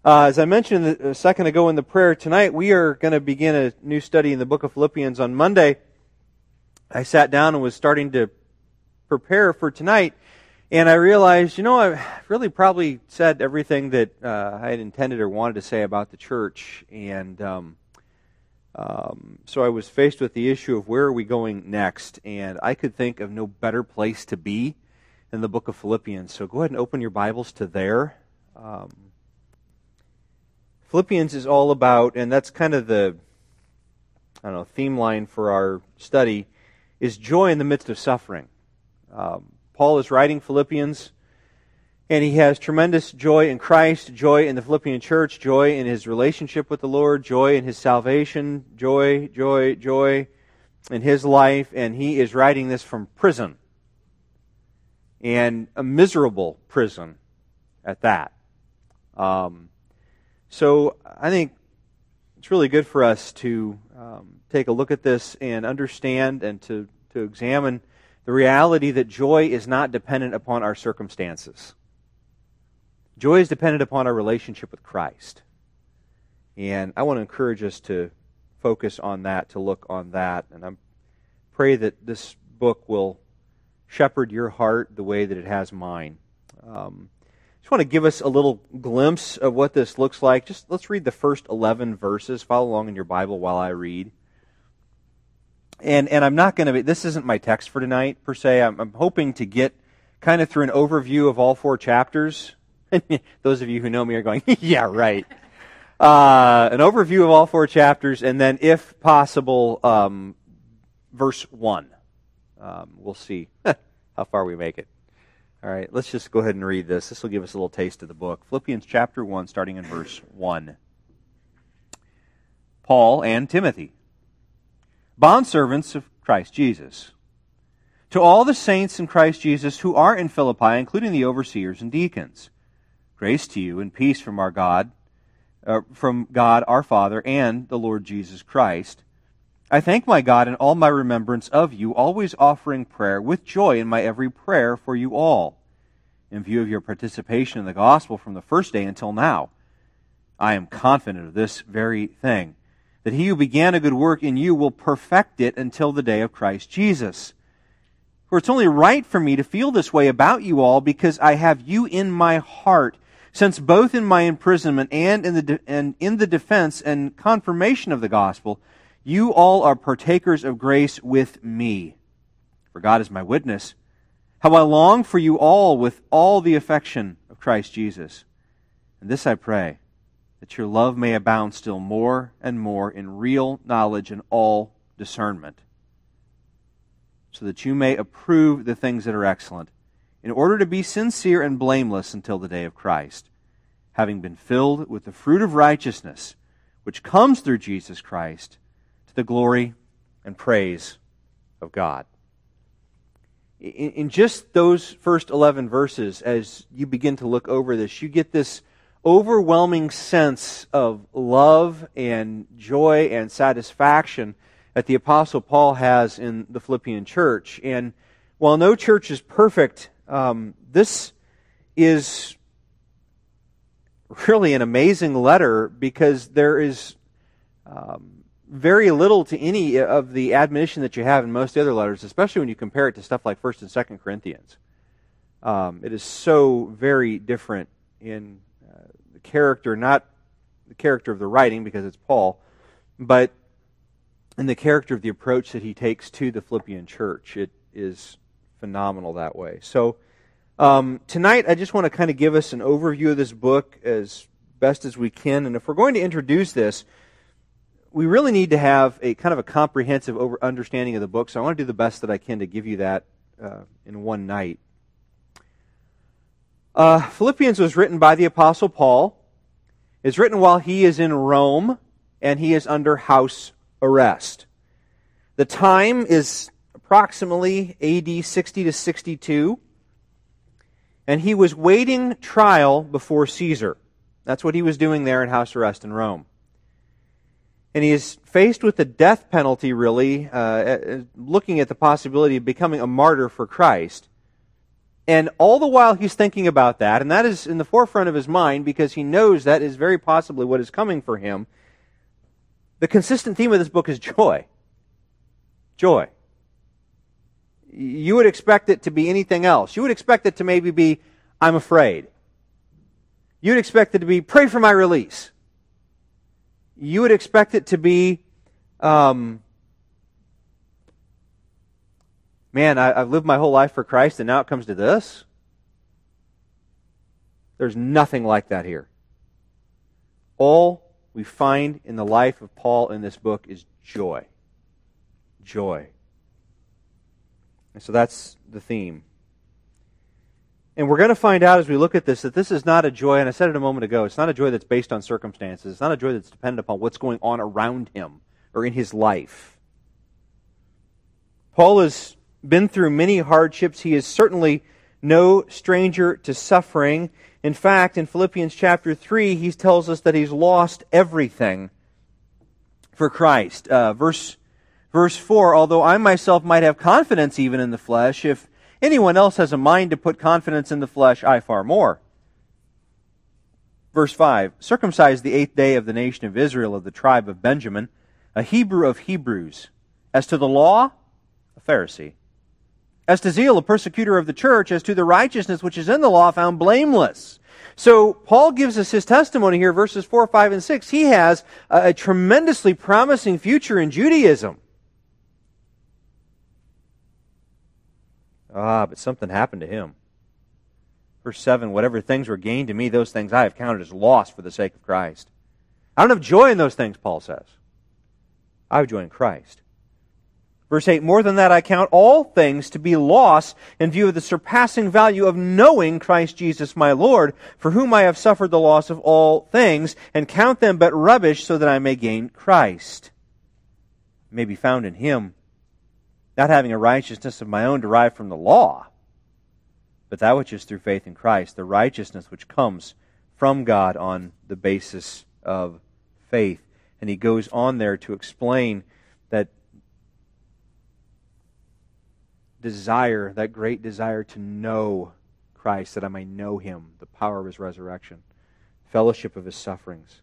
As I mentioned a second ago in the prayer, tonight we are going to begin a new study in the book of Philippians. On Monday, I sat down and was starting to prepare for tonight, and I realized, I really probably said everything that I had intended or wanted to say about the church, and so I was faced with the issue of where are we going next, and I could think of no better place to be than the book of Philippians. So go ahead and open your Bibles to there. Philippians is all about, and that's kind of the, theme line for our study, is joy in the midst of suffering. Paul is writing Philippians, and he has tremendous joy in Christ, joy in the Philippian church, joy in his relationship with the Lord, joy in his salvation, joy in his life, and he is writing this from prison, and a miserable prison at that. So I think it's really good for us to take a look at this and understand and to examine the reality that joy is not dependent upon our circumstances. Joy is dependent upon our relationship with Christ. And I want to encourage us to focus on that, to look on that. And I pray that this book will shepherd your heart the way that it has mine. I just want to give us a little glimpse of what this looks like. Let's read the first 11 verses. Follow along in your Bible while I read. And I'm not going to this isn't my text for tonight, per se. I'm hoping to get kind of through an overview of all 4 chapters. Those of you who know me are going, yeah, right. An overview of all 4 chapters, and then, if possible, verse 1. We'll see how far we make it. All right, let's just go ahead and read this. This will give us a little taste of the book. Philippians chapter 1, starting in verse 1. Paul and Timothy, bondservants of Christ Jesus, to all the saints in Christ Jesus who are in Philippi, including the overseers and deacons, grace to you and peace from God our Father and the Lord Jesus Christ. I thank my God in all my remembrance of you, always offering prayer with joy in my every prayer for you all, in view of your participation in the gospel from the first day until now. I am confident of this very thing, that he who began a good work in you will perfect it until the day of Christ Jesus. For it's only right for me to feel this way about you all, because I have you in my heart, since both in my imprisonment and in the defense and confirmation of the gospel, you all are partakers of grace with me. For God is my witness, how I long for you all with all the affection of Christ Jesus. And this I pray, that your love may abound still more and more in real knowledge and all discernment, so that you may approve the things that are excellent, in order to be sincere and blameless until the day of Christ, having been filled with the fruit of righteousness, which comes through Jesus Christ, to the glory and praise of God. In just those first 11 verses, as you begin to look over this, you get this overwhelming sense of love and joy and satisfaction that the Apostle Paul has in the Philippian church. And while no church is perfect, this is really an amazing letter, because there is very little to any of the admonition that you have in most other letters, especially when you compare it to stuff like 1st and 2nd Corinthians. It is so very different in the character, not the character of the writing, because it's Paul, but in the character of the approach that he takes to the Philippian church. It is phenomenal that way. So tonight I just want to kind of give us an overview of this book as best as we can, and if we're going to introduce this, we really need to have a kind of a comprehensive understanding of the book, so I want to do the best that I can to give you that in one night. Philippians was written by the Apostle Paul. It's written while he is in Rome, and he is under house arrest. The time is approximately AD 60 to 62, and he was waiting trial before Caesar. That's what he was doing there in house arrest in Rome. And he is faced with the death penalty, really, looking at the possibility of becoming a martyr for Christ. And all the while he's thinking about that, and that is in the forefront of his mind because he knows that is very possibly what is coming for him. The consistent theme of this book is joy. Joy. You would expect it to be anything else. You would expect it to maybe be, I'm afraid. You would expect it to be, pray for my release. You would expect it to be, man, I've lived my whole life for Christ and now it comes to this. There's nothing like that here. All we find in the life of Paul in this book is joy. Joy. And so that's the theme. And we're going to find out as we look at this that this is not a joy, and I said it a moment ago, it's not a joy that's based on circumstances. It's not a joy that's dependent upon what's going on around him or in his life. Paul has been through many hardships. He is certainly no stranger to suffering. In fact, in Philippians chapter 3, he tells us that he's lost everything for Christ. Verse 4, although I myself might have confidence even in the flesh, if anyone else has a mind to put confidence in the flesh, I far more. Verse 5, circumcised the 8th day of the nation of Israel of the tribe of Benjamin, a Hebrew of Hebrews. As to the law, a Pharisee. As to zeal, a persecutor of the church. As to the righteousness which is in the law, found blameless. So Paul gives us his testimony here, verses 4, 5, and 6. He has a tremendously promising future in Judaism. But something happened to him. Verse 7, whatever things were gained to me, those things I have counted as loss for the sake of Christ. I don't have joy in those things, Paul says. I have joy in Christ. Verse 8, more than that I count all things to be loss in view of the surpassing value of knowing Christ Jesus my Lord, for whom I have suffered the loss of all things, and count them but rubbish so that I may gain Christ. May be found in Him, not having a righteousness of my own derived from the law, but that which is through faith in Christ, the righteousness which comes from God on the basis of faith. And he goes on there to explain that desire, that great desire to know Christ, that I may know Him, the power of His resurrection, fellowship of His sufferings.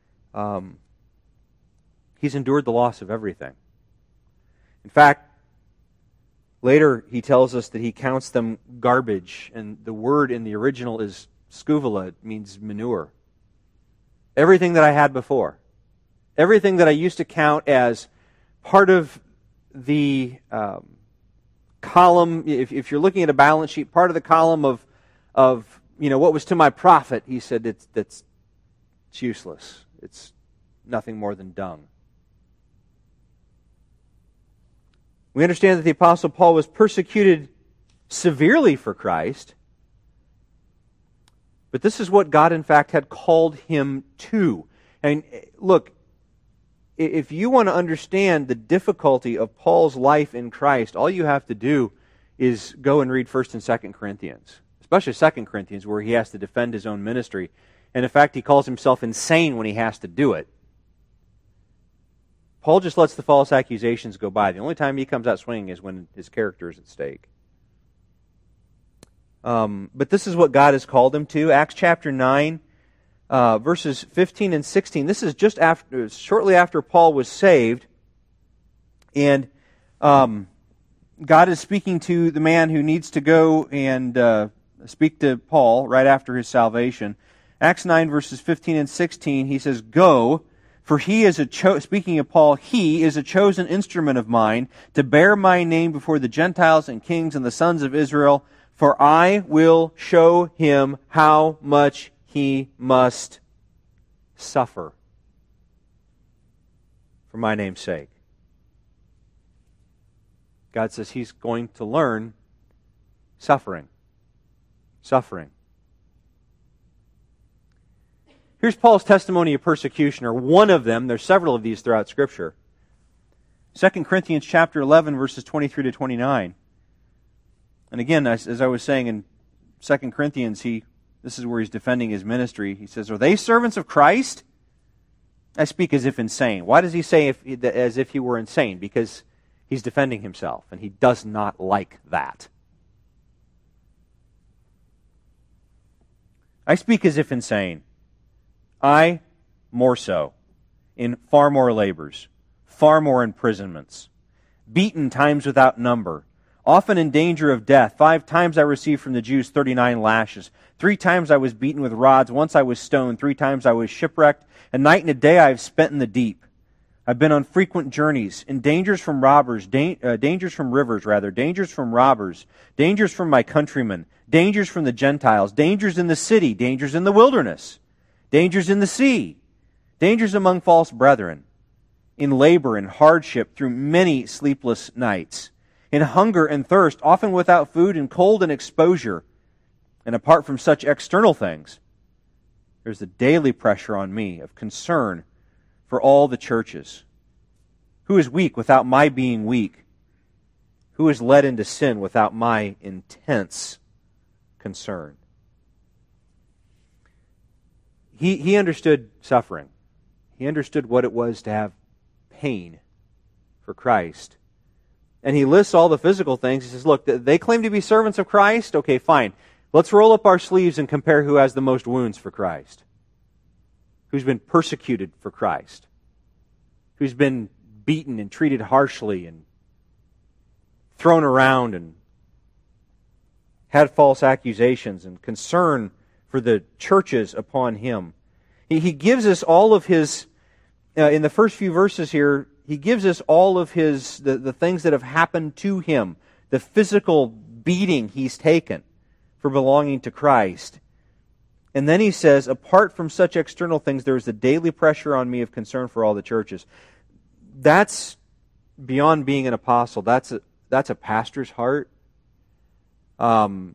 He's endured the loss of everything. In fact, later he tells us that he counts them garbage, and the word in the original is scuvala. It means manure. Everything that I had before, everything that I used to count as part of the column, if you're looking at a balance sheet, part of the column of what was to my profit, he said it's useless. It's nothing more than dung. We understand that the Apostle Paul was persecuted severely for Christ, but this is what God in fact had called him to. And look, if you want to understand the difficulty of Paul's life in Christ, all you have to do is go and read 1 and 2 Corinthians, especially 2 Corinthians, where he has to defend his own ministry. And in fact, he calls himself insane when he has to do it. Paul just lets the false accusations go by. The only time he comes out swinging is when his character is at stake. But this is what God has called him to. Acts chapter 9, verses 15 and 16. This is just shortly after Paul was saved. And God is speaking to the man who needs to go and speak to Paul right after his salvation. Acts 9, verses 15 and 16, he says, "Go, for he is speaking of Paul, he is a chosen instrument of mine to bear my name before the Gentiles and kings and the sons of Israel, for I will show him how much he must suffer for my name's sake." God says he's going to learn suffering. Suffering. Here's Paul's testimony of persecution, or one of them. There's several of these throughout Scripture. 2 Corinthians chapter 11, verses 23 to 29. And again, as I was saying in 2 Corinthians, this is where he's defending his ministry. He says, "Are they servants of Christ?" I speak as if insane. Why does he say as if he were insane? Because he's defending himself, and he does not like that. I speak as if insane. I, more so, in far more labors, far more imprisonments, beaten times without number, often in danger of death. 5 times I received from the Jews 39 lashes. 3 times I was beaten with rods. Once I was stoned. 3 times I was shipwrecked. A night and a day I have spent in the deep. I've been on frequent journeys, in dangers from robbers, dangers from rivers, dangers from robbers, dangers from my countrymen, dangers from the Gentiles, dangers in the city, dangers in the wilderness, dangers in the sea, dangers among false brethren, in labor and hardship through many sleepless nights, in hunger and thirst, often without food, in cold and exposure. And apart from such external things, there's a daily pressure on me of concern for all the churches. Who is weak without my being weak? Who is led into sin without my intense concern? He understood suffering. He understood what it was to have pain for Christ. And he lists all the physical things. He says, look, they claim to be servants of Christ. Okay, fine. Let's roll up our sleeves and compare who has the most wounds for Christ. Who's been persecuted for Christ. Who's been beaten and treated harshly and thrown around and had false accusations and concern for the churches upon him. He gives us all of his, in the first few verses here, he gives us all of his, the things that have happened to him, the physical beating he's taken for belonging to Christ. And then he says, apart from such external things, there is a daily pressure on me of concern for all the churches. That's beyond being an apostle. That's a pastor's heart. And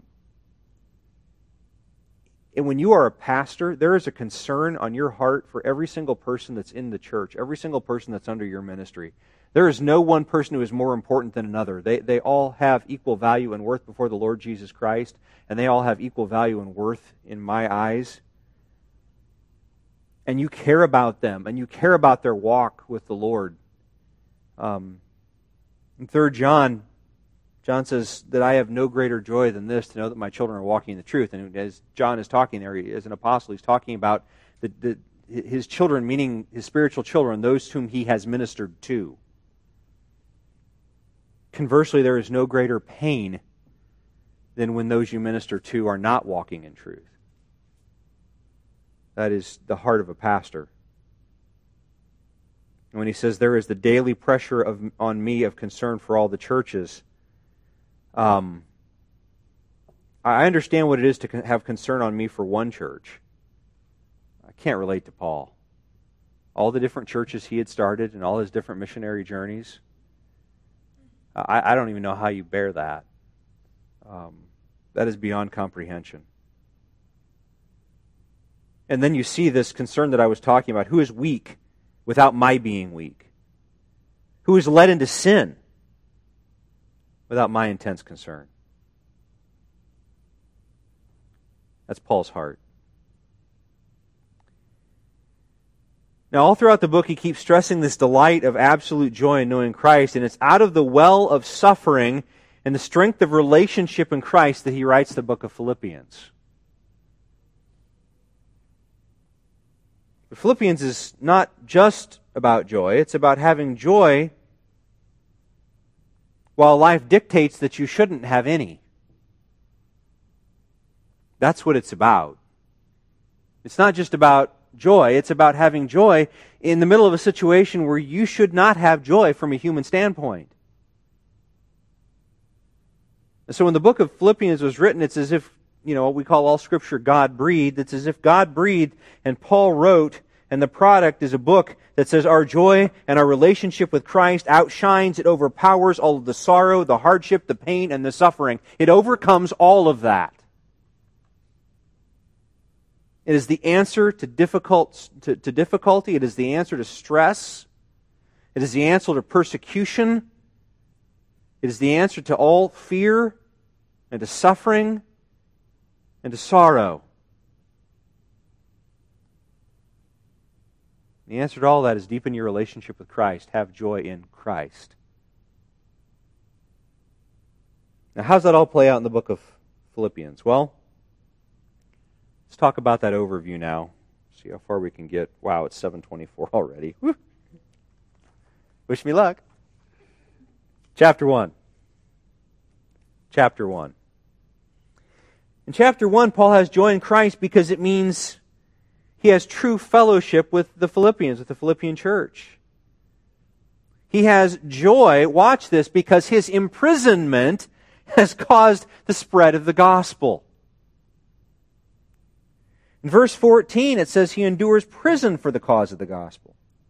when you are a pastor, there is a concern on your heart for every single person that's in the church, every single person that's under your ministry. There is no one person who is more important than another. They all have equal value and worth before the Lord Jesus Christ, and they all have equal value and worth in my eyes. And you care about them, and you care about their walk with the Lord. In 3 John says that I have no greater joy than this, to know that my children are walking in the truth. And as John is talking there, as an apostle, he's talking about his children, meaning his spiritual children, those whom he has ministered to. Conversely, there is no greater pain than when those you minister to are not walking in truth. That is the heart of a pastor. And when he says there is the daily pressure on me of concern for all the churches, I understand what it is to have concern on me for one church. I can't relate to Paul. All the different churches he had started and all his different missionary journeys. I don't even know how you bear that. That is beyond comprehension. And then you see this concern that I was talking about. Who is weak without my being weak? Who is led into sin without my intense concern? That's Paul's heart. Now, all throughout the book, he keeps stressing this delight of absolute joy in knowing Christ, and it's out of the well of suffering and the strength of relationship in Christ that he writes the book of Philippians. But Philippians is not just about joy, it's about having joy while life dictates that you shouldn't have any. That's what it's about. It's not just about joy, it's about having joy in the middle of a situation where you should not have joy from a human standpoint. And so when the book of Philippians was written, it's as if, what we call all Scripture God-breathed. It's as if God breathed and Paul wrote, and the product is a book that says our joy and our relationship with Christ outshines, it overpowers all of the sorrow, the hardship, the pain, and the suffering. It overcomes all of that. It is the answer to difficulty. It is the answer to stress. It is the answer to persecution. It is the answer to all fear and to suffering and to sorrow. The answer to all that is deepen your relationship with Christ. Have joy in Christ. Now, how does that all play out in the book of Philippians? Well, Let's talk about that overview now. See how far we can get. Wow, it's 7:24 already. Woo. Wish me luck. Chapter 1. Chapter 1. In chapter 1, Paul has joy in Christ because it means he has true fellowship with the Philippians, with the Philippian church. He has joy, watch this, because his imprisonment has caused the spread of the gospel. In verse 14, it says he endures prison for the cause of the gospel.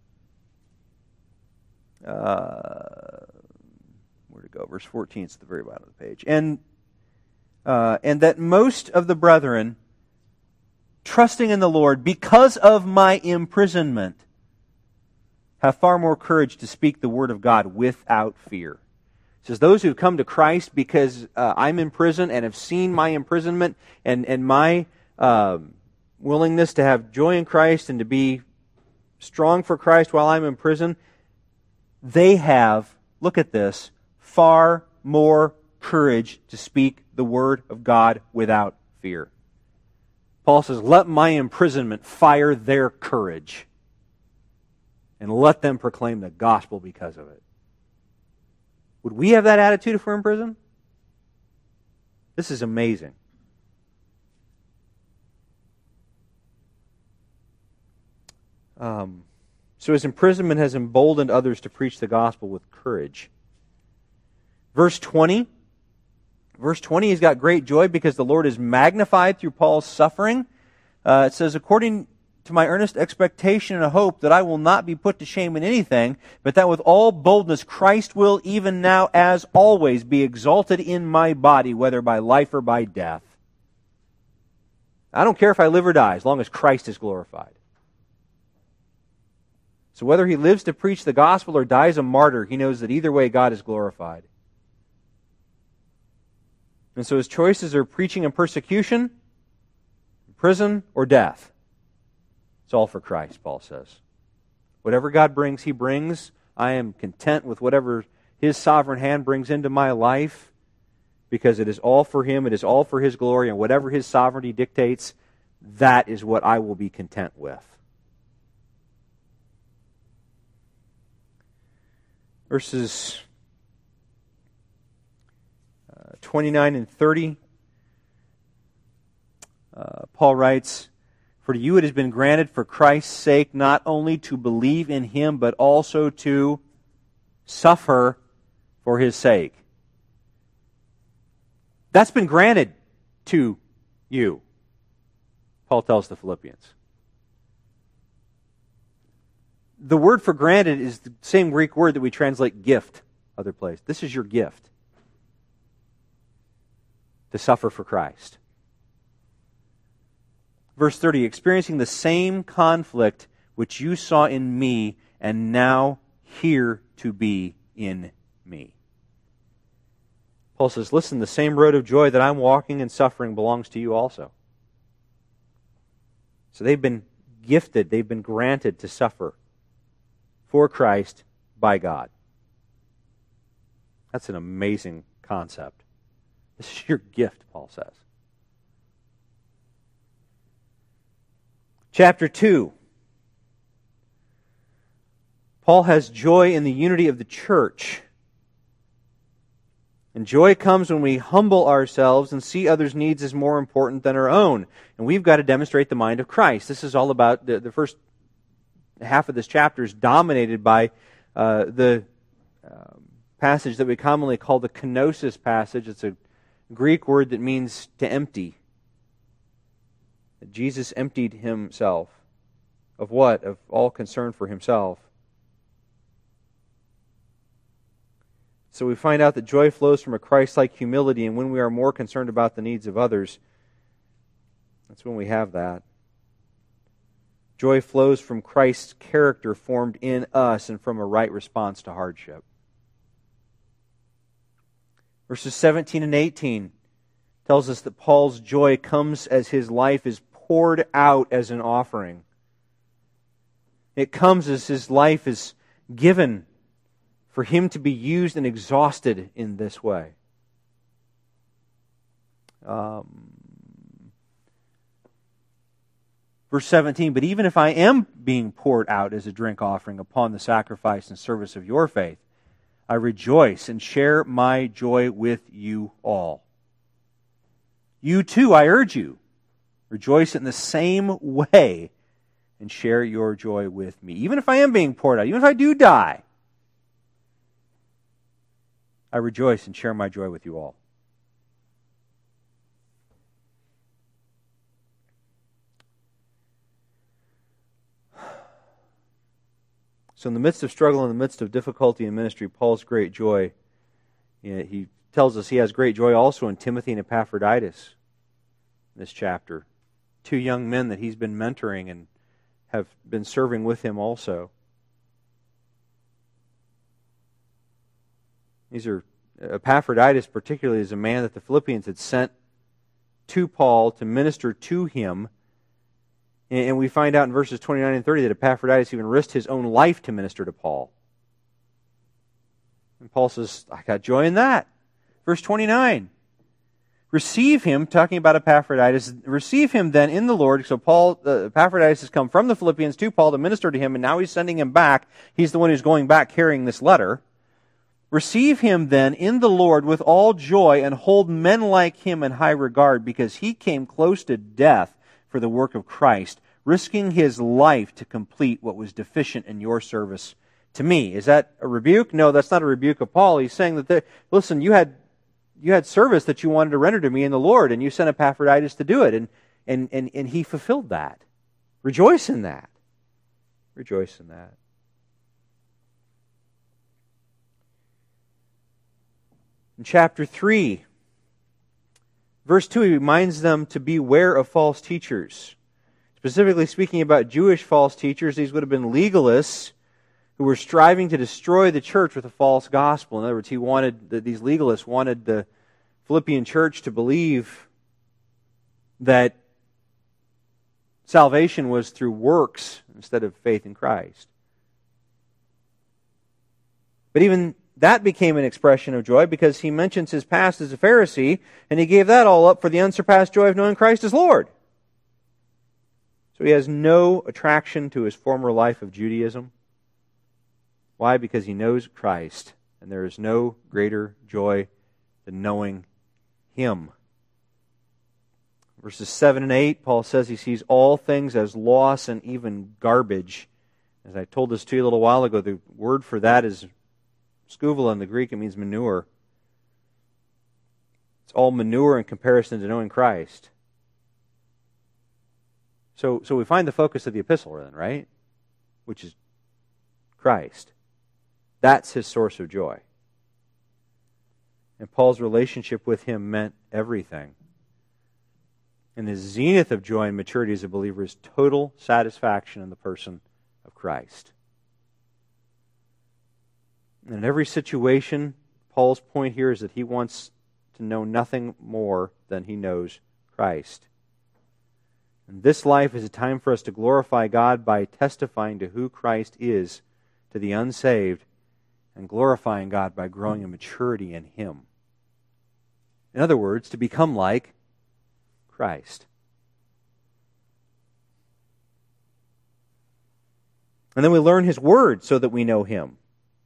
Where to go? Verse 14, it's at the very bottom of the page. And that most of the brethren, trusting in the Lord because of my imprisonment, have far more courage to speak the word of God without fear. It says, those who have come to Christ because I'm in prison and have seen my imprisonment and my willingness to have joy in Christ and to be strong for Christ while I'm in prison, they have, look at this, far more courage to speak the word of God without fear. Paul says, let my imprisonment fire their courage and let them proclaim the gospel because of it. Would we have that attitude if we're in prison? This is amazing. So his imprisonment has emboldened others to preach the gospel with courage. Verse 20, he's got great joy because the Lord is magnified through Paul's suffering. It says, according to my earnest expectation and hope that I will not be put to shame in anything, but that with all boldness Christ will even now as always be exalted in my body, whether by life or by death. I don't care if I live or die, as long as Christ is glorified. So whether he lives to preach the gospel or dies a martyr, he knows that either way God is glorified. And so his choices are preaching and persecution, prison, or death. It's all for Christ, Paul says. Whatever God brings, he brings. I am content with whatever his sovereign hand brings into my life because it is all for him, it is all for his glory, and whatever his sovereignty dictates, that is what I will be content with. Verses 29 and 30, Paul writes, for to you it has been granted for Christ's sake not only to believe in him, but also to suffer for his sake. That's been granted to you, Paul tells the Philippians. The word for granted is the same Greek word that we translate gift other place. This is your gift. To suffer for Christ. Verse 30, experiencing the same conflict which you saw in me and now hear to be in me. Paul says, listen, the same road of joy that I'm walking and suffering belongs to you also. So they've been gifted, they've been granted to suffer for Christ by God. That's an amazing concept. This is your gift, Paul says. Chapter 2. Paul has joy in the unity of the church. And joy comes when we humble ourselves and see others' needs as more important than our own. And we've got to demonstrate the mind of Christ. This is all about the first half of this chapter is dominated by the passage that we commonly call the kenosis passage. It's a Greek word that means to empty. That Jesus emptied himself. Of what? Of all concern for himself. So we find out that joy flows from a Christ-like humility, and when we are more concerned about the needs of others, that's when we have that. Joy flows from Christ's character formed in us and from a right response to hardship. Verses 17 and 18 tells us that Paul's joy comes as his life is poured out as an offering. It comes as his life is given for him to be used and exhausted in this way. Verse 17, but even if I am being poured out as a drink offering upon the sacrifice and service of your faith, I rejoice and share my joy with you all. You too, I urge you, rejoice in the same way and share your joy with me. Even if I am being poured out, even if I do die, I rejoice and share my joy with you all. So in the midst of struggle, in the midst of difficulty in ministry, Paul's great joy, he tells us he has great joy also in Timothy and Epaphroditus in this chapter. 2 young men that he's been mentoring and have been serving with him also. These are, Epaphroditus particularly is a man that the Philippians had sent to Paul to minister to him. And we find out in verses 29 and 30 that Epaphroditus even risked his own life to minister to Paul. And Paul says, I got joy in that. Verse 29. Receive him, talking about Epaphroditus, receive him then in the Lord. So Epaphroditus has come from the Philippians to Paul to minister to him, and now he's sending him back. He's the one who's going back carrying this letter. Receive him then in the Lord with all joy, and hold men like him in high regard, because he came close to death for the work of Christ, risking his life to complete what was deficient in your service to me. Is that a rebuke? No, that's not a rebuke of Paul. He's saying that, listen, you had service that you wanted to render to me in the Lord, and you sent Epaphroditus to do it, and he fulfilled that. Rejoice in that. Rejoice in that. In chapter 3, verse 2, he reminds them to beware of false teachers. Specifically speaking about Jewish false teachers, these would have been legalists who were striving to destroy the church with a false gospel. In other words, these legalists wanted the Philippian church to believe that salvation was through works instead of faith in Christ. But even that became an expression of joy because he mentions his past as a Pharisee, and he gave that all up for the unsurpassed joy of knowing Christ as Lord. So he has no attraction to his former life of Judaism. Why? Because he knows Christ, and there is no greater joy than knowing Him. Verses 7 and 8, Paul says he sees all things as loss and even garbage. As I told this to you a little while ago, the word for that is skuvula in the Greek. It means manure. It's all manure in comparison to knowing Christ. So we find the focus of the epistle then, right? Which is Christ. That's his source of joy. And Paul's relationship with him meant everything. And the zenith of joy and maturity as a believer is total satisfaction in the person of Christ. And in every situation, Paul's point here is that he wants to know nothing more than he knows Christ. And this life is a time for us to glorify God by testifying to who Christ is to the unsaved, and glorifying God by growing in maturity in Him. In other words, to become like Christ. And then we learn His Word so that we know Him.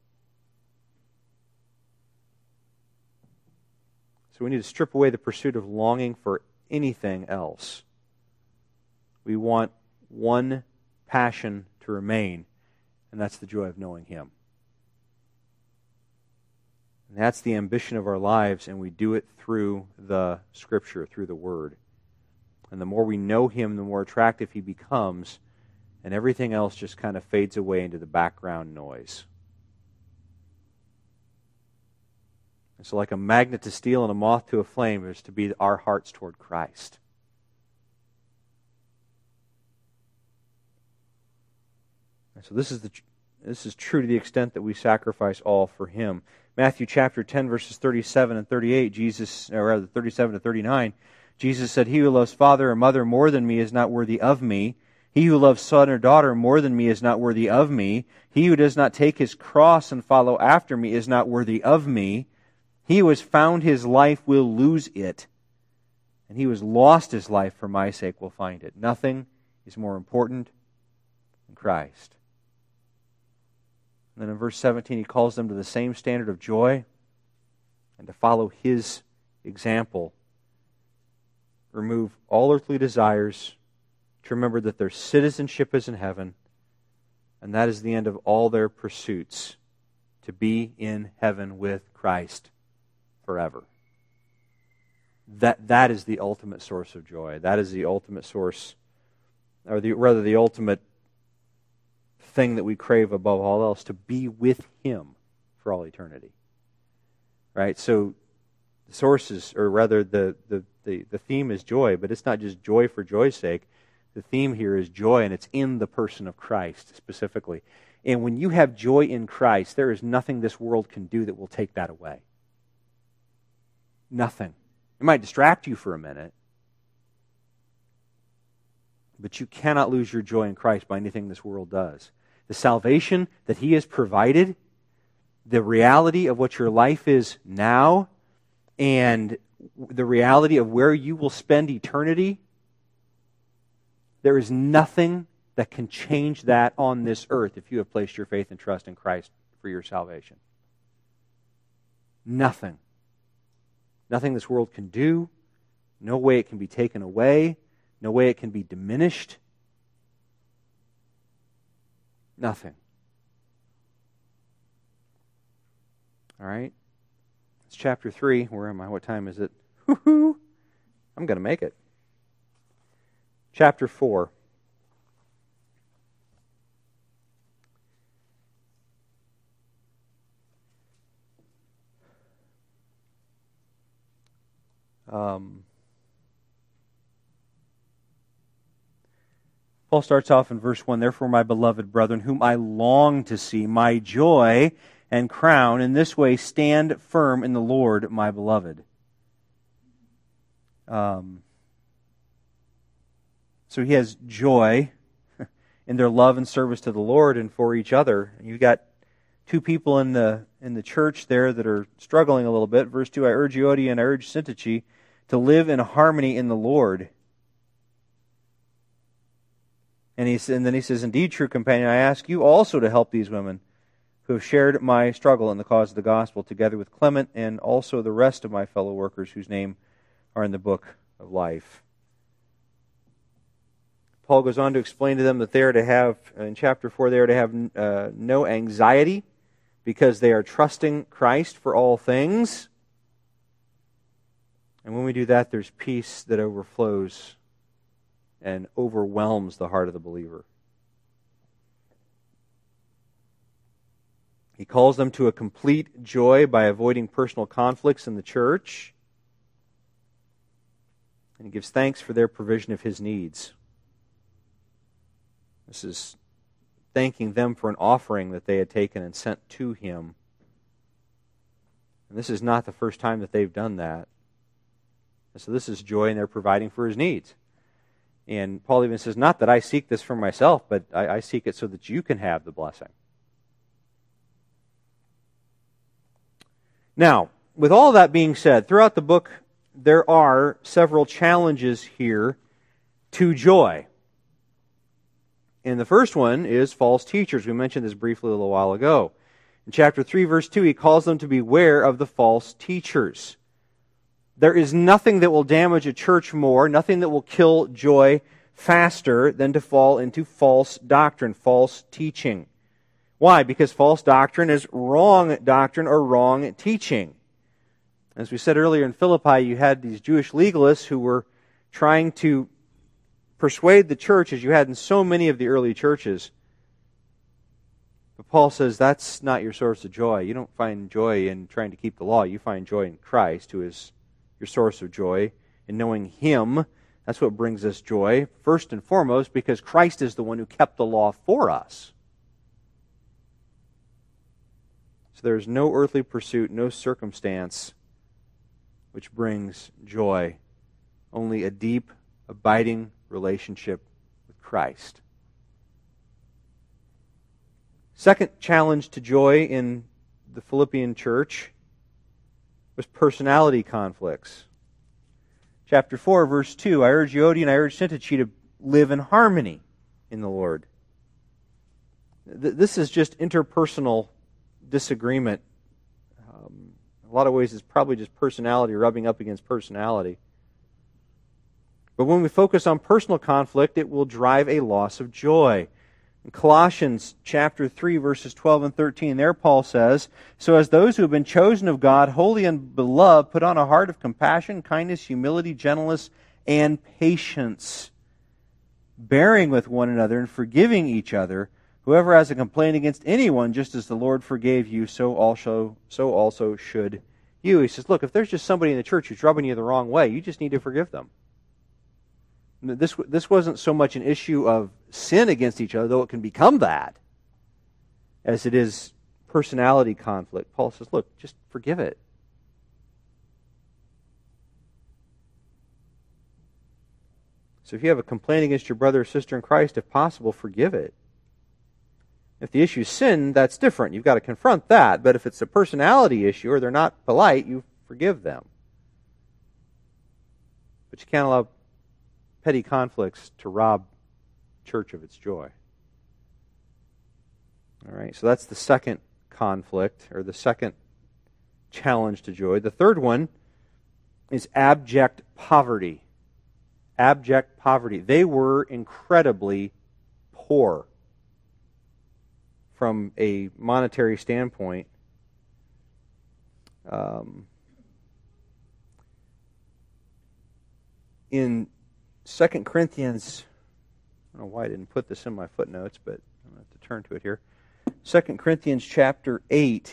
So we need to strip away the pursuit of longing for anything else. We want one passion to remain, and that's the joy of knowing Him. And that's the ambition of our lives, and we do it through the Scripture, through the Word. And the more we know Him, the more attractive He becomes, and everything else just kind of fades away into the background noise. And so like a magnet to steel and a moth to a flame is to be our hearts toward Christ. And so this is true to the extent that we sacrifice all for Him. Matthew chapter 10, verses 37 and 38, 37 to 39, Jesus said, "He who loves father or mother more than me is not worthy of me. He who loves son or daughter more than me is not worthy of me. He who does not take his cross and follow after me is not worthy of me. He who has found his life will lose it, and he who has lost his life for my sake will find it." Nothing is more important than Christ. And then in verse 17, he calls them to the same standard of joy and to follow his example. Remove all earthly desires, to remember that their citizenship is in heaven, and that is the end of all their pursuits, to be in heaven with Christ forever. That is the ultimate source of joy. That is the ultimate source, or the ultimate thing that we crave above all else, to be with Him for all eternity. Right? So the sources, or rather the theme is joy, but it's not just joy for joy's sake. The theme here is joy, and it's in the person of Christ specifically. And when you have joy in Christ, there is nothing this world can do that will take that away. Nothing. It might distract you for a minute, but you cannot lose your joy in Christ by anything this world does. The salvation that He has provided, the reality of what your life is now, and the reality of where you will spend eternity, there is nothing that can change that on this earth if you have placed your faith and trust in Christ for your salvation. Nothing. Nothing this world can do. No way it can be taken away. No way it can be diminished. Nothing. All right. It's chapter 3. Where am I? What time is it? Woo-hoo! I'm going to make it. Chapter 4. Paul starts off in verse 1, "Therefore, my beloved brethren, whom I long to see, my joy and crown, in this way stand firm in the Lord, my beloved." So he has joy in their love and service to the Lord and for each other. And you've got two people in the church there that are struggling a little bit. Verse 2, "I urge Euodia and I urge Syntyche to live in harmony in the Lord." And then he says, "Indeed, true companion, I ask you also to help these women who have shared my struggle in the cause of the gospel, together with Clement and also the rest of my fellow workers whose name are in the book of life." Paul goes on to explain to them that they are to have, in chapter 4, they are to have no anxiety because they are trusting Christ for all things. And when we do that, there's peace that overflows and overwhelms the heart of the believer. He calls them to a complete joy by avoiding personal conflicts in the church. And he gives thanks for their provision of his needs. This is thanking them for an offering that they had taken and sent to him. And this is not the first time that they've done that. And so this is joy in their providing for his needs. And Paul even says, not that I seek this for myself, but I seek it so that you can have the blessing. Now, with all that being said, throughout the book, there are several challenges here to joy. And the first one is false teachers. We mentioned this briefly a little while ago. In chapter 3, verse 2, he calls them to beware of the false teachers. There is nothing that will damage a church more, nothing that will kill joy faster than to fall into false doctrine, false teaching. Why? Because false doctrine is wrong doctrine or wrong teaching. As we said earlier in Philippi, you had these Jewish legalists who were trying to persuade the church, as you had in so many of the early churches. But Paul says that's not your source of joy. You don't find joy in trying to keep the law. You find joy in Christ, who is your source of joy, in knowing Him. That's what brings us joy, first and foremost, because Christ is the one who kept the law for us. So there is no earthly pursuit, no circumstance which brings joy. Only a deep, abiding relationship with Christ. Second challenge to joy in the Philippian church was personality conflicts. Chapter 4, verse 2, "I urge Euodia and I urge Syntyche live in harmony in the Lord. This is just interpersonal disagreement. In a lot of ways, it's probably just personality rubbing up against personality. But when we focus on personal conflict, it will drive a loss of joy. In Colossians chapter 3, verses 12 and 13, there Paul says, "So as those who have been chosen of God, holy and beloved, put on a heart of compassion, kindness, humility, gentleness, and patience, bearing with one another and forgiving each other. Whoever has a complaint against anyone, just as the Lord forgave you, so also should you." He says, look, if there's just somebody in the church who's rubbing you the wrong way, you just need to forgive them. This wasn't so much an issue of sin against each other, though it can become that, as it is personality conflict. Paul says, look, just forgive it. So if you have a complaint against your brother or sister in Christ, if possible, forgive it. If the issue is sin, that's different. You've got to confront that. But if it's a personality issue or they're not polite, you forgive them. But you can't allow petty conflicts to rob church of its joy. All right, so that's the second conflict, or the second challenge to joy. The third one is abject poverty. Abject poverty. They were incredibly poor from a monetary standpoint. In 2 Corinthians, I don't know why I didn't put this in my footnotes, but I'm going to have to turn to it here. 2 Corinthians chapter 8,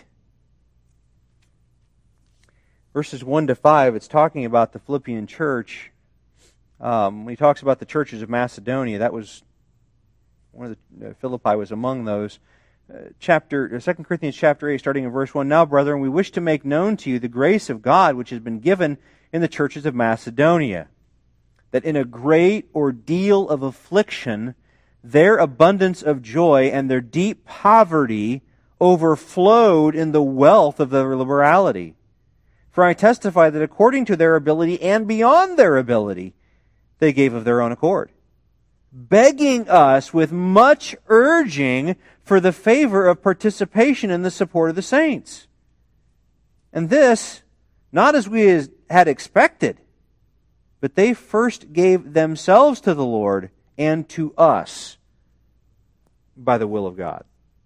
verses 1 to 5, it's talking about the Philippian church. When he talks about the churches of Macedonia, that was one of the Philippi was among those. 2 Corinthians chapter 8, starting in verse 1, "Now, brethren, we wish to make known to you the grace of God which has been given in the churches of Macedonia, that in a great ordeal of affliction, their abundance of joy and their deep poverty overflowed in the wealth of their liberality. For I testify that according to their ability and beyond their ability, they gave of their own accord, begging us with much urging for the favor of participation in the support of the saints. And this, not as we had expected, but they first gave themselves to the Lord and to us by the will of God."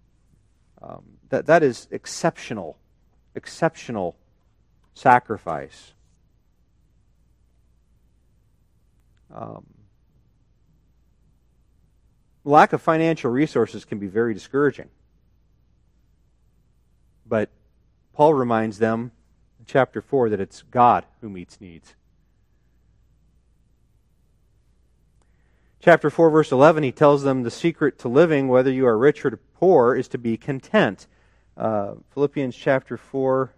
That is exceptional sacrifice. Lack of financial resources can be very discouraging. But Paul reminds them in chapter 4 that it's God who meets needs. Chapter 4, verse 11, he tells them the secret to living, whether you are rich or poor, is to be content. Philippians chapter 4,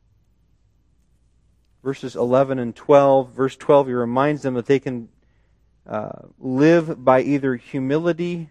verses 11 and 12. Verse 12, he reminds them that they can live by either humility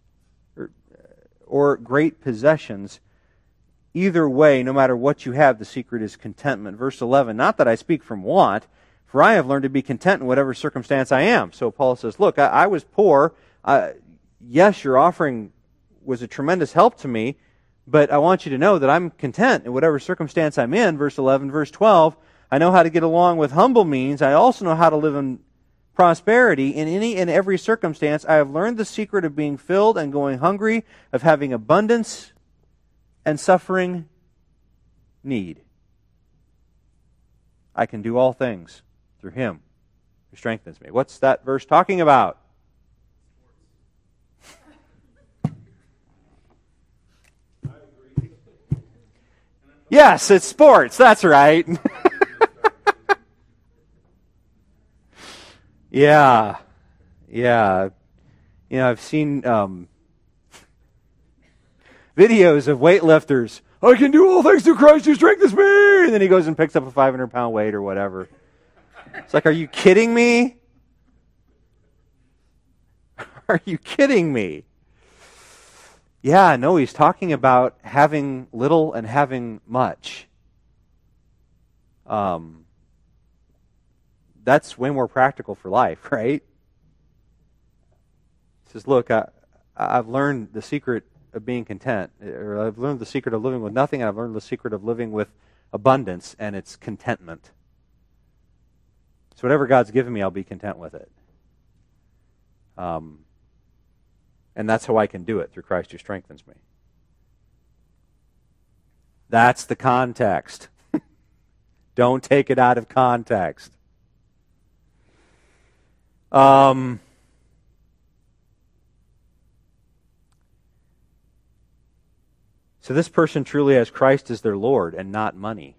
or great possessions. Either way, no matter what you have, the secret is contentment. Verse 11, "Not that I speak from want, for I have learned to be content in whatever circumstance I am." So Paul says, look, I was poor. Yes, your offering was a tremendous help to me, but I want you to know that I'm content in whatever circumstance I'm in. Verse 11, verse 12, "I know how to get along with humble means. I also know how to live in prosperity. In any and every circumstance, I have learned the secret of being filled and going hungry, of having abundance and suffering need. I can do all things through Him who strengthens me." What's that verse talking about? Yes, it's sports. That's right. Yeah. You know, I've seen videos of weightlifters. "I can do all things through Christ who strengthens me." And then he goes and picks up a 500-pound weight or whatever. It's like, are you kidding me? Are you kidding me? Yeah, no, he's talking about having little and having much. That's way more practical for life, right? He says, look, I've learned the secret of being content, or I've learned the secret of living with nothing, and I've learned the secret of living with abundance, and it's contentment. So whatever God's given me, I'll be content with it. And that's how I can do it, through Christ who strengthens me. That's the context. Don't take it out of context. So this person truly has Christ as their Lord and not money.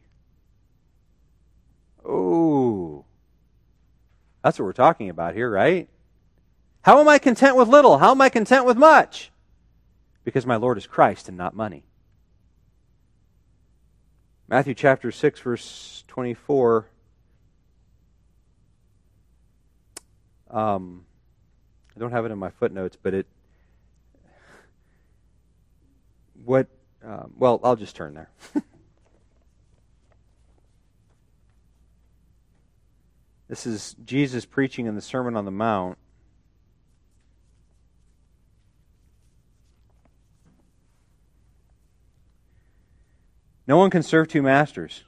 Oh, that's what we're talking about here, right? How am I content with little? How am I content with much? Because my Lord is Christ and not money. Matthew chapter 6, verse 24. I don't have it in my footnotes, but well, I'll just turn there. This is Jesus preaching in the Sermon on the Mount. No one can serve two masters.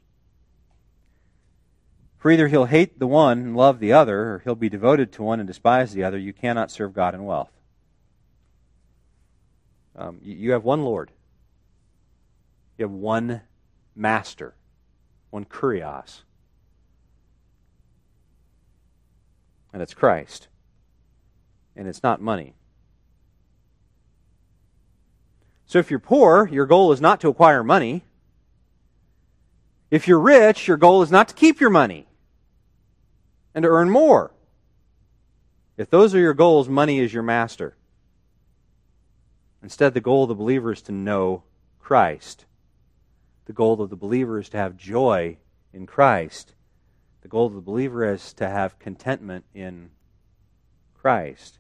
For either he'll hate the one and love the other, or he'll be devoted to one and despise the other. You cannot serve God and wealth. You have one Lord. You have one master, one kurios. And it's Christ. And it's not money. So if you're poor, your goal is not to acquire money. If you're rich, your goal is not to keep your money and to earn more. If those are your goals, money is your master. Instead, the goal of the believer is to know Christ. The goal of the believer is to have joy in Christ. The goal of the believer is to have contentment in Christ.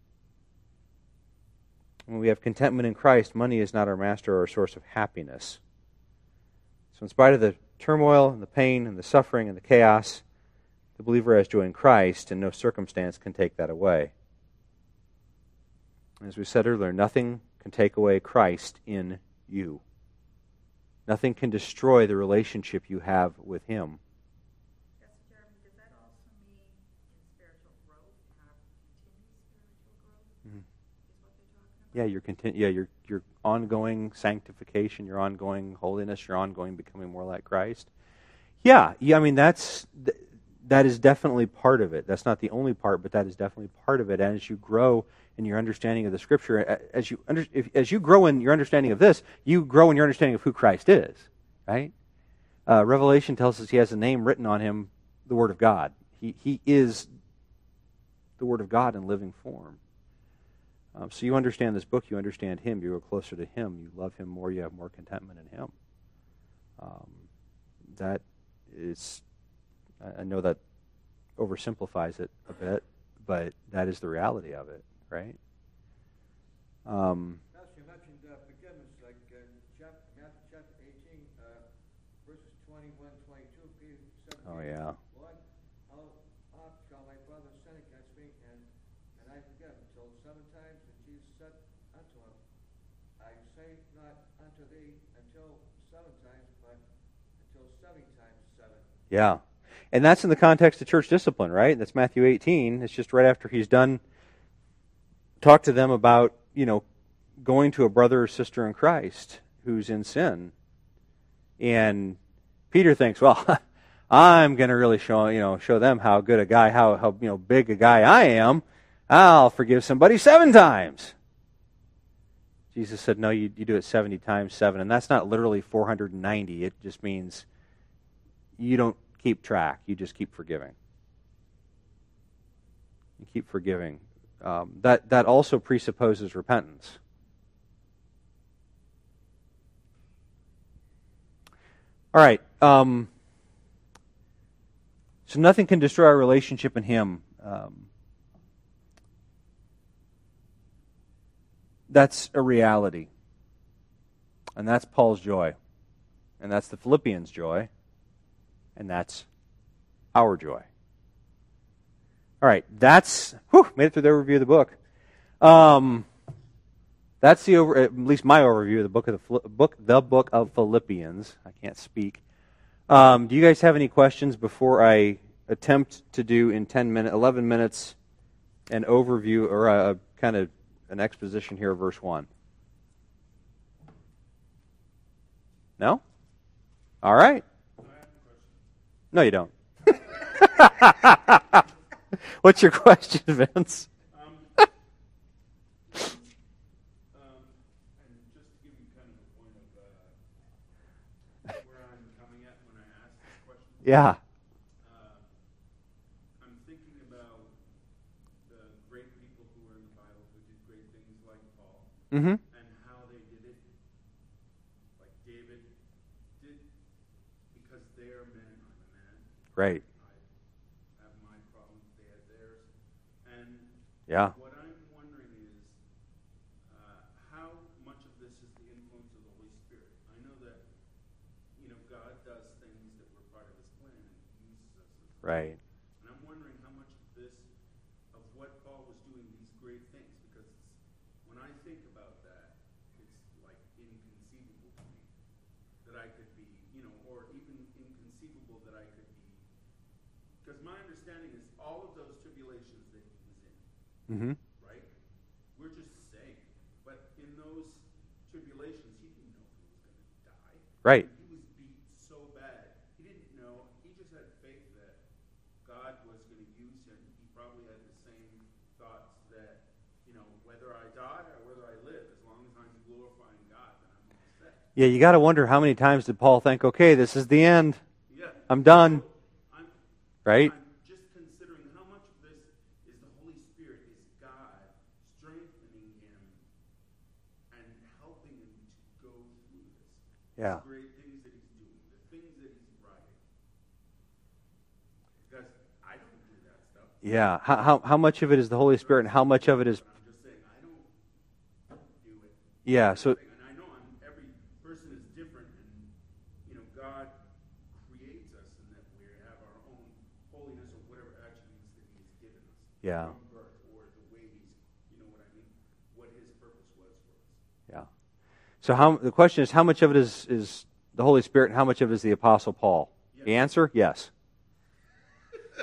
When we have contentment in Christ, money is not our master or our source of happiness. So in spite of the turmoil and the pain and the suffering and the chaos, the believer has joy in Christ, and no circumstance can take that away. As we said earlier, nothing can take away Christ in you. Nothing can destroy the relationship you have with Him. Yes, Jeremy, does that also mean in spiritual growth, our continued spiritual growth? Is what they're talking about? Your ongoing sanctification, your ongoing holiness, your ongoing becoming more like Christ. Yeah. I mean, that is definitely part of it. That's not the only part, but that is definitely part of it. And as you grow in your understanding of the Scripture, as you grow in your understanding of this, you grow in your understanding of who Christ is, right? Revelation tells us He has a name written on Him, the Word of God. He is the Word of God in living form. So you understand this book, you understand Him, you grow closer to Him, you love Him more, you have more contentment in Him. That is, I know that oversimplifies it a bit, but that is the reality of it, right? Pastor, you mentioned forgiveness, like Matthew chapter 18, verses 21, 22, Peter 17. Oh, yeah. Lord, how oft shall my brother sin against me, and I forgive him? Till 7 times, and Jesus said unto him, I say not unto thee until 7 times, but until 70 times 7. Yeah. And that's in the context of church discipline, right? That's Matthew 18. It's just right after He's done talk to them about, going to a brother or sister in Christ who's in sin. And Peter thinks, well, I'm going to really show them how good a guy, how big a guy I am. I'll forgive somebody 7 times. Jesus said, no, you do it 70 times 7. And that's not literally 490. It just means you don't keep track. You just keep forgiving. You keep forgiving. That also presupposes repentance. All right. So nothing can destroy our relationship in Him. That's a reality. And that's Paul's joy. And that's the Philippians' joy. And that's our joy. All right, made it through the overview of the book. That's at least my overview of the book of Philippians. I can't speak. Do you guys have any questions before I attempt to do in 11 minutes, an overview or a kind of an exposition here of verse 1? No? All right. No, you don't. What's your question, Vince? And just to give you kind of a point of where I'm coming at when I ask this question. Yeah. I'm thinking about the great people who were in the Bible who did great things like Paul. Mm-hmm. And how they did it. Like David did, because they are men, I'm a man. Right. I have my problems, they had theirs. And Yeah. what I'm wondering is how much of this is the influence of the Holy Spirit. I know that, God does things that were part of His plan and He uses us. Right. And I'm wondering how much of this, of what Paul was doing, these great things, because when I think about that, it's like inconceivable to me that I could be, or even inconceivable that I could be. Because my understanding is all of those tribulations that he was in, Mm-hmm. right? We're just saying. But in those tribulations, he didn't know he was going to die. Right. He was beat so bad. He didn't know. He just had faith that God was going to use him. He probably had the same thoughts that, whether I die or whether I live, as long as I'm glorifying God, then I'm all set. Yeah, you got to wonder how many times did Paul think, okay, this is the end. Yeah. I'm done. Right? I'm just considering how much of this is the Holy Spirit, is God strengthening him and helping him to go through this. Yeah. The great things that he's doing, the things that he's writing. Because I don't do that stuff. Yeah. How much of it is the Holy Spirit and how much of it is... I'm just saying, I don't do it. Yeah, so... And I know every person is different, and God creates us, and that we have our own holiness or whatever attributes that He's given us. Yeah. From birth, or the way He's, what I mean, what His purpose was for us. Yeah. So the question is, how much of it is the Holy Spirit and how much of it is the Apostle Paul? Yes. The answer, yes. If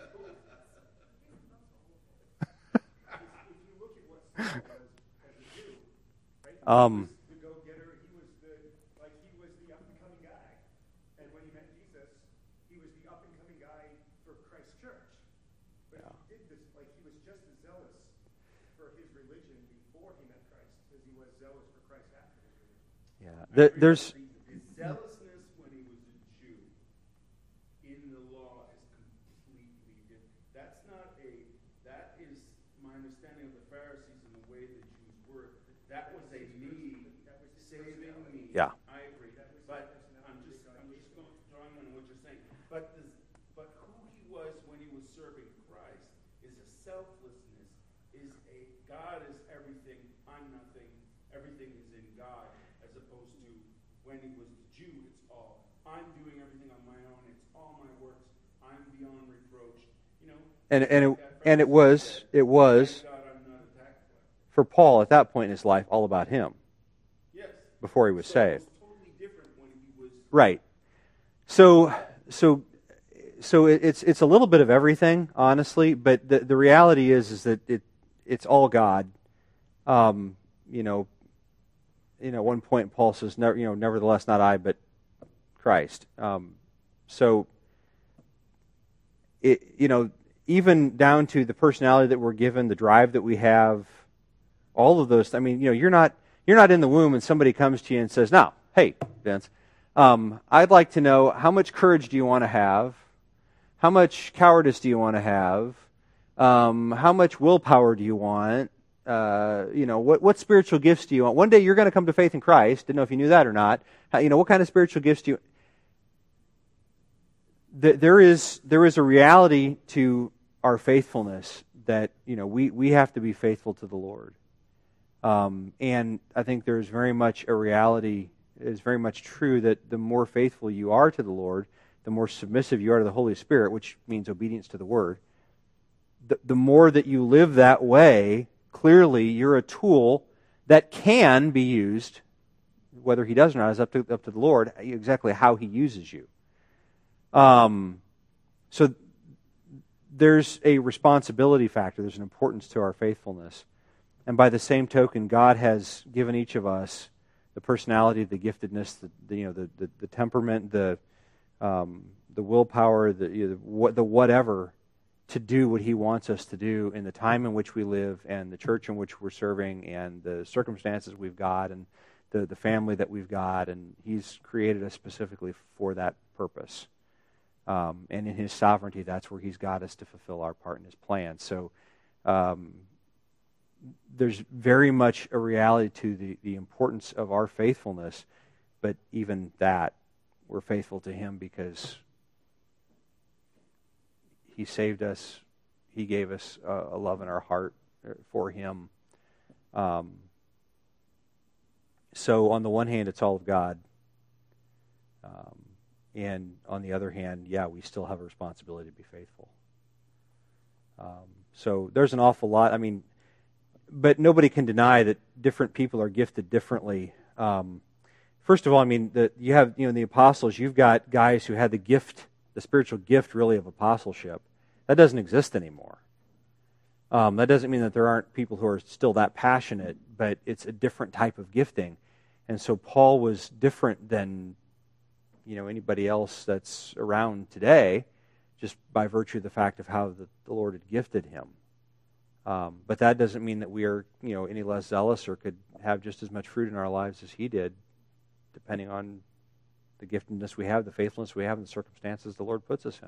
you look at what Saul was as a Jew, right? He was the go-getter. He was the up-and-coming guy. And when he met Jesus, he was the up-and-coming guy for Christ's church. But he did this, he was just as zealous for his religion before he met Christ as he was zealous for Christ after his religion. Yeah. There's... His zealousness when he was a Jew in the law is completely different. That is my understanding of the Pharisees and the way the Jews were. That was a need, saving me. Yeah. I agree. But I'm just drawing on what you're saying. But who he was when he was serving Christ is a selflessness, is a God is everything, I'm nothing, everything is in God, as opposed to when he was the Jew, it's all, I'm doing everything on my own, it's all my works, I'm beyond reproach, And it was God, I'm not attacked by. for Paul at that point in his life all about him Yes. before he was saved. It was totally different when he was. Right. So it's a little bit of everything, honestly. But the reality is that it's all God. At one point Paul says, nevertheless not I, but Christ. Even down to the personality that we're given, the drive that we have, all of those. I mean, you're not in the womb and somebody comes to you and says, "Now, hey, Vince, I'd like to know how much courage do you want to have? How much cowardice do you want to have? How much willpower do you want? What spiritual gifts do you want? One day you're going to come to faith in Christ. Didn't know if you knew that or not. What kind of spiritual gifts do you?" There is a reality to our faithfulness that we have to be faithful to the Lord, and I think there's very much a reality. It is very much true that the more faithful you are to the Lord, the more submissive you are to the Holy Spirit, which means obedience to the Word. The more that you live that way, clearly you're a tool that can be used. Whether he does or not is up to the Lord, exactly how he uses you. So there's a responsibility factor. There's an importance to our faithfulness. And by the same token, God has given each of us the personality, the giftedness, the temperament, the willpower, the whatever, to do what he wants us to do in the time in which we live and the church in which we're serving and the circumstances we've got and the family that we've got. And he's created us specifically for that purpose. And in his sovereignty, that's where he's got us to fulfill our part in his plan. So there's very much a reality to the importance of our faithfulness, but even that, we're faithful to him because he saved us. He gave us a love in our heart for him. So on the one hand, it's all of God. And on the other hand, we still have a responsibility to be faithful. So there's an awful lot. I mean, but nobody can deny that different people are gifted differently. First of all, I mean, you have, in the apostles, you've got guys who had the gift, the spiritual gift, really, of apostleship. That doesn't exist anymore. That doesn't mean that there aren't people who are still that passionate, but it's a different type of gifting. And so Paul was different than anybody else that's around today, just by virtue of the fact of how the Lord had gifted him. But that doesn't mean that we are, any less zealous or could have just as much fruit in our lives as he did, depending on the giftedness we have, the faithfulness we have, and the circumstances the Lord puts us in.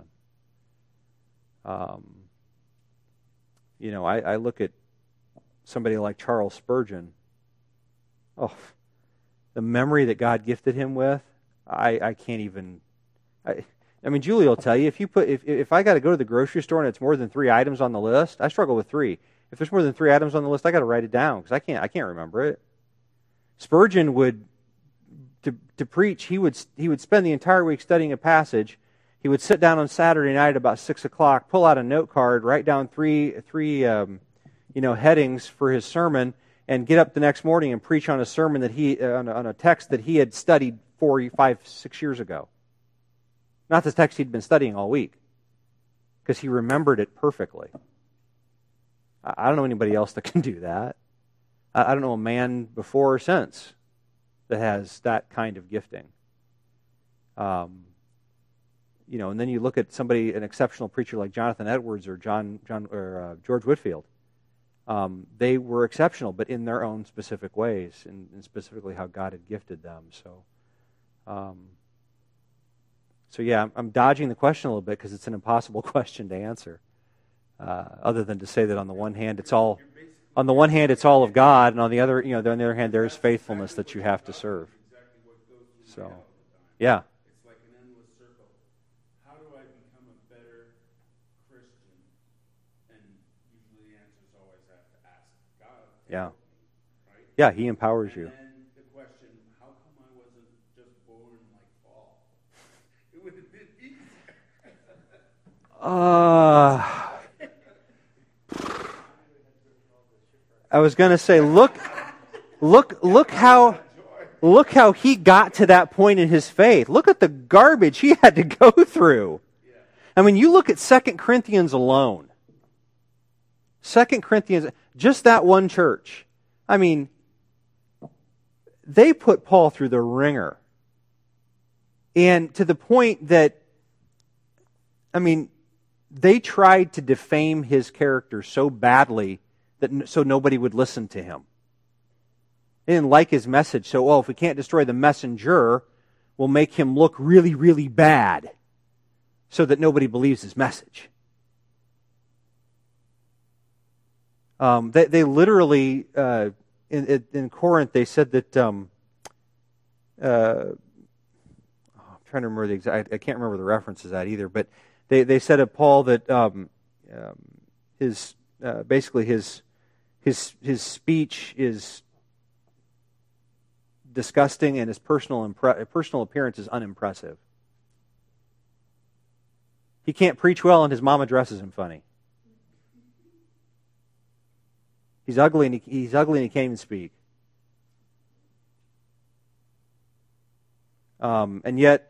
I look at somebody like Charles Spurgeon. Oh, the memory that God gifted him with, I can't even. I mean, Julie will tell you, if I got to go to the grocery store and it's more than 3 items on the list, I struggle with 3. If there's more than 3 items on the list, I got to write it down because I can't remember it. Spurgeon would, to preach, he would spend the entire week studying a passage. He would sit down on Saturday night at about 6 o'clock, pull out a note card, write down three headings for his sermon, and get up the next morning and preach on a sermon on a text that he had studied 4, 5, 6 years ago. Not the text he'd been studying all week, because he remembered it perfectly. I don't know anybody else that can do that. I don't know a man before or since that has that kind of gifting. And then you look at an exceptional preacher like Jonathan Edwards or George Whitefield. They were exceptional, but in their own specific ways, and specifically how God had gifted them. So yeah, I'm dodging the question a little bit because it's an impossible question to answer. Other than to say that on the one hand it's all of God, and on the other hand there is faithfulness that you have to serve. So, yeah. It's like an endless circle. How do I become a better Christian? And usually the answer is always I have to ask God. Yeah. Right? Yeah, he empowers you. And the question, how come I wasn't just born like Paul? It would have been easier. I was going to say, look how he got to that point in his faith. Look at the garbage he had to go through. I mean, you look at 2 Corinthians alone. 2 Corinthians, just that one church. I mean, they put Paul through the ringer. And to the point that, I mean, they tried to defame his character so badly so nobody would listen to him. They didn't like his message, so, if we can't destroy the messenger, we'll make him look really, really bad so that nobody believes his message. They literally, in Corinth, they said that, I'm trying to remember the exact, I can't remember the references that either, but they said of Paul that basically his speech is disgusting and his personal appearance is unimpressive. He can't preach well and his mama dresses him funny. He's ugly and he can't even speak. And yet,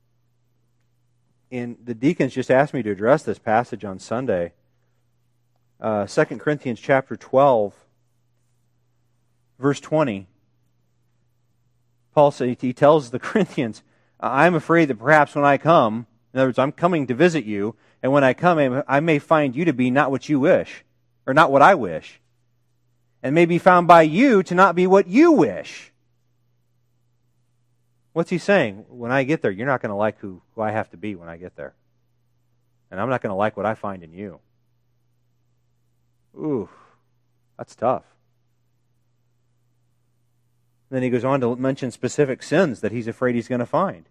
the deacons just asked me to address this passage on Sunday. 2 Corinthians chapter 12, verse 20. Paul says, he tells the Corinthians, I'm afraid that perhaps when I come, in other words, I'm coming to visit you, and when I come, I may find you to be not what you wish, or not what I wish, and may be found by you to not be what you wish. What's he saying? When I get there, you're not going to like who I have to be when I get there. And I'm not going to like what I find in you. Ooh, that's tough. Then he goes on to mention specific sins that he's afraid he's going to find.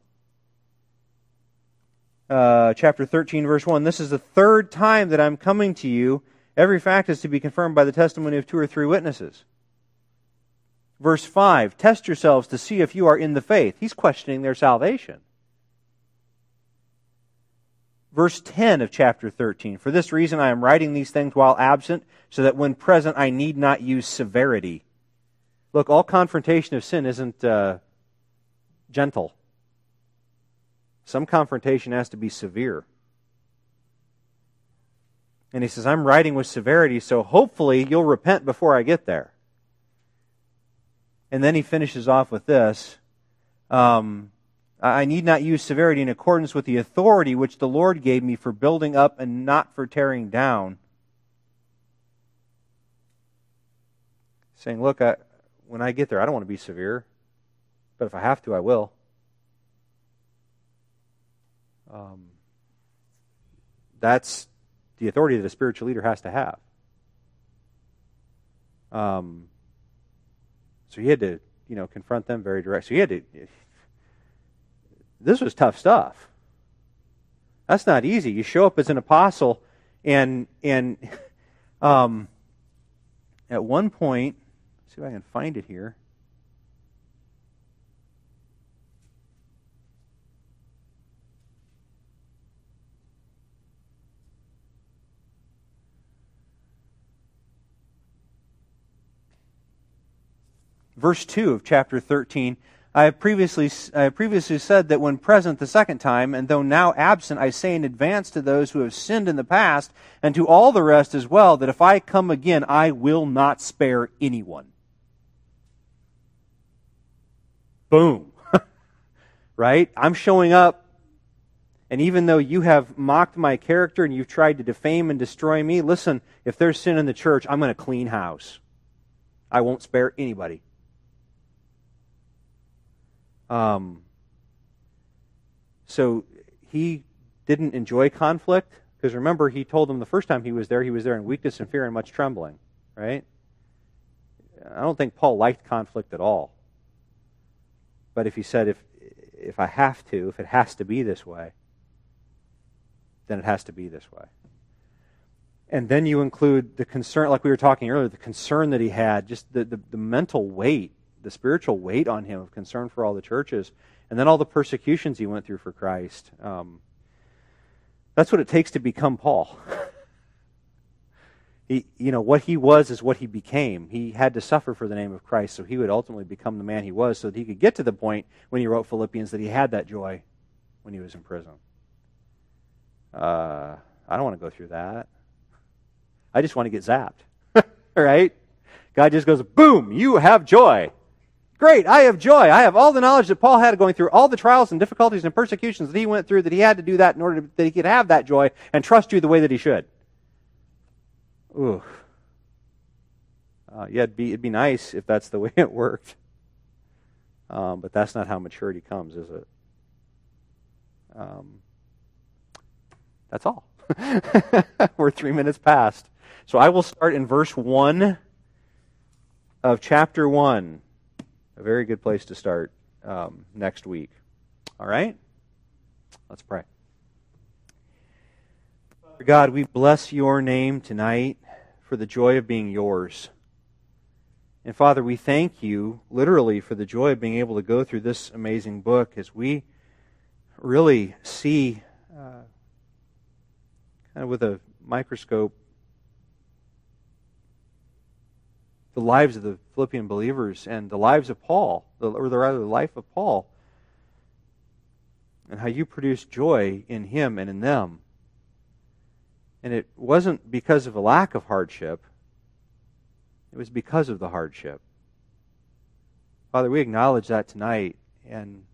Chapter 13, verse 1, this is the third time that I'm coming to you. Every fact is to be confirmed by the testimony of 2 or 3 witnesses. Verse 5, test yourselves to see if you are in the faith. He's questioning their salvation. Verse 10 of chapter 13, for this reason I am writing these things while absent, so that when present I need not use severity. Look, all confrontation of sin isn't gentle. Some confrontation has to be severe. And he says, I'm writing with severity, so hopefully you'll repent before I get there. And then he finishes off with this. I need not use severity in accordance with the authority which the Lord gave me for building up and not for tearing down. Saying, look, when I get there, I don't want to be severe. But if I have to, I will. That's the authority that a spiritual leader has to have. So he had to, confront them very direct. So he had to. This was tough stuff. That's not easy. You show up as an apostle, and at one point, let's see if I can find it here. Verse 2 of chapter 13, I have previously said that when present the second time, and though now absent, I say in advance to those who have sinned in the past, and to all the rest as well, that if I come again, I will not spare anyone. Boom. Right? I'm showing up, and even though you have mocked my character and you've tried to defame and destroy me, listen, if there's sin in the church, I'm going to clean house. I won't spare anybody. So he didn't enjoy conflict, because remember, he told them the first time he was there in weakness and fear and much trembling, right? I don't think Paul liked conflict at all. But if he said, if I have to, if it has to be this way, then it has to be this way. And then you include the concern, like we were talking earlier, the concern that he had, just the mental weight, the spiritual weight on him of concern for all the churches, and then all the persecutions he went through for Christ. That's what it takes to become Paul. What he was is what he became. He had to suffer for the name of Christ, so he would ultimately become the man he was, so that he could get to the point when he wrote Philippians that he had that joy when he was in prison. I don't want to go through that. I just want to get zapped. Right? God just goes, boom, you have joy. Great, I have joy. I have all the knowledge that Paul had going through all the trials and difficulties and persecutions that he went through, that he had to do that in order that he could have that joy and trust you the way that he should. Ooh. It'd be nice if that's the way it worked. But that's not how maturity comes, is it? That's all. We're 3 minutes past. So I will start in verse 1 of chapter 1. A very good place to start next week. All right? Let's pray. God, we bless your name tonight for the joy of being yours. And Father, we thank you literally for the joy of being able to go through this amazing book as we really see kind of with a microscope the lives of the Philippian believers and the lives of Paul, or rather the life of Paul, and how you produced joy in him and in them. And it wasn't because of a lack of hardship. It was because of the hardship. Father, we acknowledge that tonight, and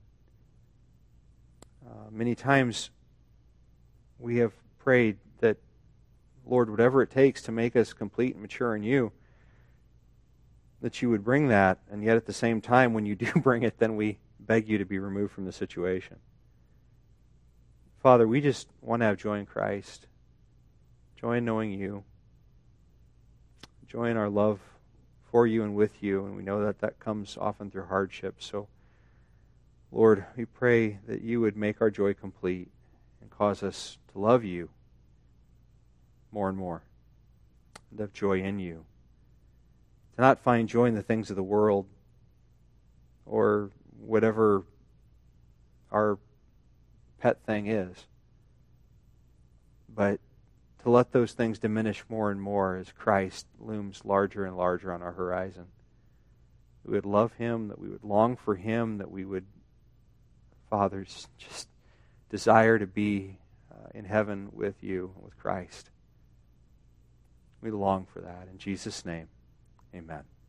many times we have prayed that, Lord, whatever it takes to make us complete and mature in you, that you would bring that, and yet at the same time, when you do bring it, then we beg you to be removed from the situation. Father, we just want to have joy in Christ, joy in knowing you, joy in our love for you and with you, and we know that that comes often through hardship. So, Lord, we pray that you would make our joy complete and cause us to love you more and more, and have joy in you. To not find joy in the things of the world or whatever our pet thing is, but to let those things diminish more and more as Christ looms larger and larger on our horizon. We would love him, that we would long for him, that we would, Father, just desire to be in heaven with you, with Christ. We long for that. In Jesus' name, amen.